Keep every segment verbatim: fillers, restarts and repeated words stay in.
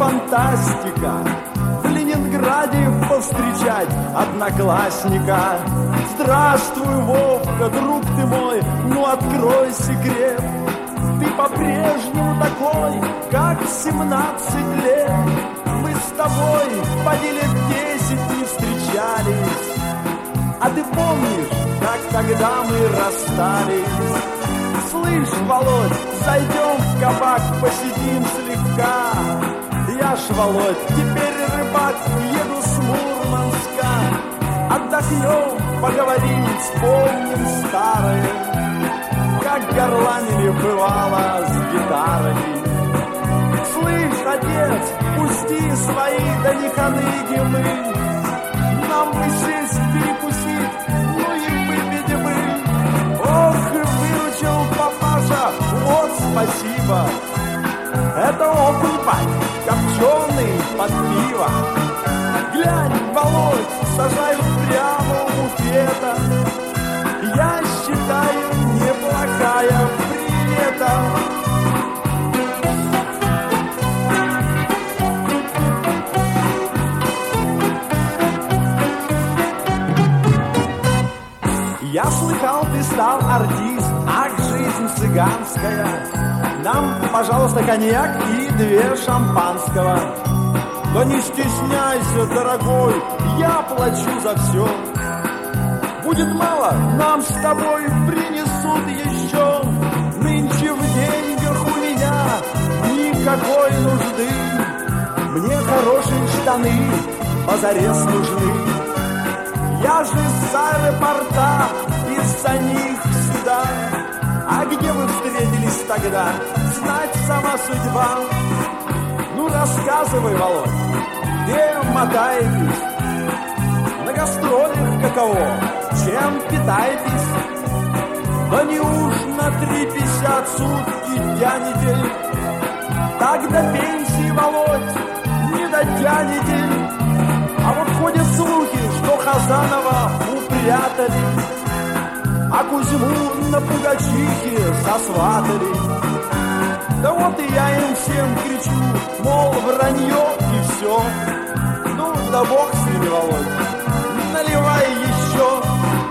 фантастика. В Ленинграде повстречать одноклассника. Здравствуй, Вовка, друг ты мой, ну открой секрет. Ты по-прежнему такой, как в семнадцать лет. Мы с тобой поди лет десять не встречались. А ты помнишь, как тогда мы расстались? Слышь, Володь, зайдем в кабак, посидим слегка. Я ж, Володь, теперь рыбак, еду с Мурманска. Отдохнем, поговорим, вспомним старое, как горланили бывало с гитарами. Слышь, отец, пусти свои, да не ханыги мы. Нам бы сесть, перекусить, ну и выпить бы. Ох, выручил папаша, вот спасибо. Это окунь, пань, копченый под пиво. Глянь, Володь, сажают прямо у буфета. Я считаю, неплохая примета. Я слыхал, ты стал артист, ах, жизнь цыганская. Нам, пожалуйста, коньяк и две шампанского. Да не стесняйся, дорогой, я плачу за все. Будет мало, нам с тобой принесут еще. Нынче в деньгах у меня никакой нужды. Мне хорошие штаны позарез нужны. Я же с аэропорта из-за них сюда. А где вы встретились тогда? Знать сама судьба. Ну рассказывай, Володь, где мотаетесь? На гастролях каково? Чем питаетесь? Да не уж на три пятьдесят сутки тянете? Так до пенсии, Володь, не дотянете. А вот ходят слухи, что Хазанова упрятали, а Кузьму на Пугачихе сосватали. Да вот и я им всем кричу, мол, вранье и все. Ну, да бог с ними, Володь, наливай еще.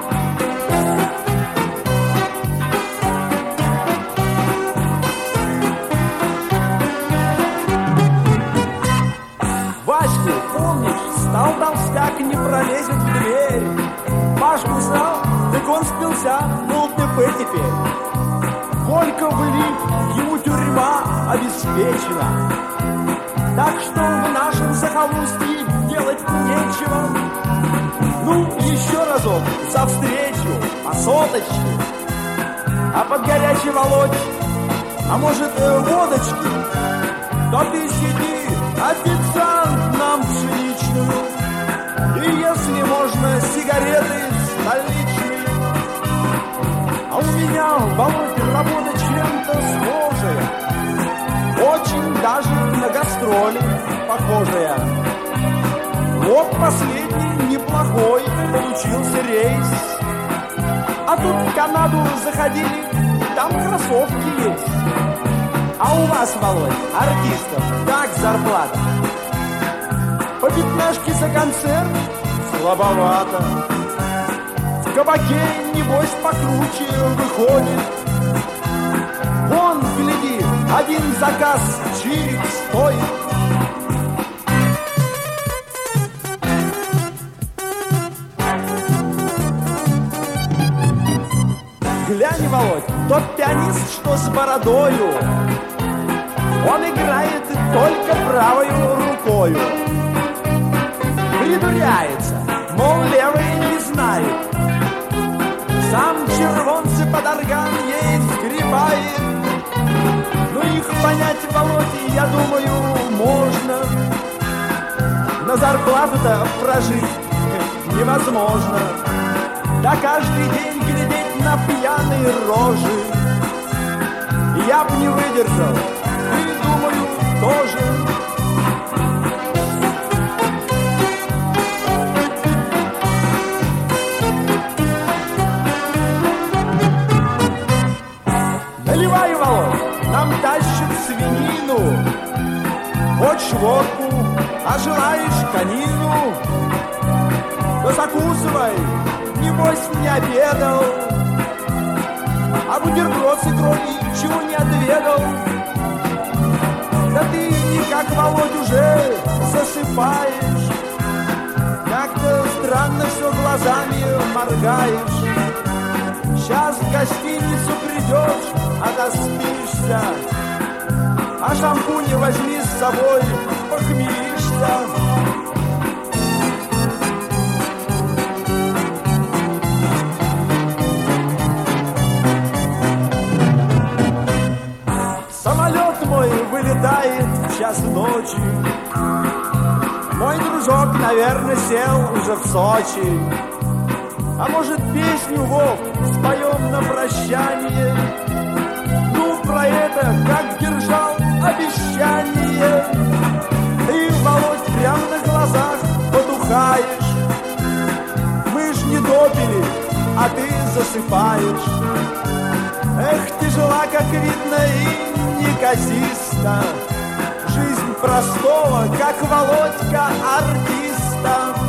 Ваську, помнишь, стал толстяк, не пролезет в дверь. Пашку знал, так он спился, мол, ТП теперь. Колька влип, ему тюрьма обеспечена. Так что в нашем захолустье делать нечего. Ну, еще разок, за встречу, по соточке. А под горячий, Володь, а может, водочки? Да ты сиди, официант, нам пшеничную. И если можно, сигареты столичные. А у меня, Володь, работа чем-то схожая. Очень даже на гастроли похожая. Вот последний неплохой получился рейс. А тут в Канаду заходили, там кроссовки есть. А у вас, Володь, артистов, как зарплата? По пятнашке за концерт? Слабовато. В кабаке, небось, покруче выходит. Вон, гляди, один заказ чирик стоит. Глянь, Володь, тот пианист, что с бородою, он играет только правою рукою. Придуряется, мол, левой не знает. Сам червонцы под орган ей сгребает. Ну их понять, Володь, я думаю, можно. На зарплату-то прожить невозможно. Да каждый день глядеть на пьяные рожи. Я б не выдержал, и думаю, тоже. Наливай, Володь, нам тащат свинину. Хочешь желаешь водку, а желаешь конину, то закусывай, небось не обедал, а бутерброд с икрой чего не отведал. Да ты никак, Володь, уже засыпаешь, как-то странно все глазами моргаешь. Сейчас в гостиницу придешь, отоспишься, а шампунь возьми с собой, похмелишься. Самолет мой вылетает в час ночи, мой дружок, наверное, сел уже в Сочи. А может, песню, Вов, споем на прощание? Ну, про это, как держал обещание. Ты, Володь, прямо на глазах потухаешь. Мы ж не допили, а ты засыпаешь. Эх, тяжела, как видно, и неказиста жизнь простого, как Володька, артиста.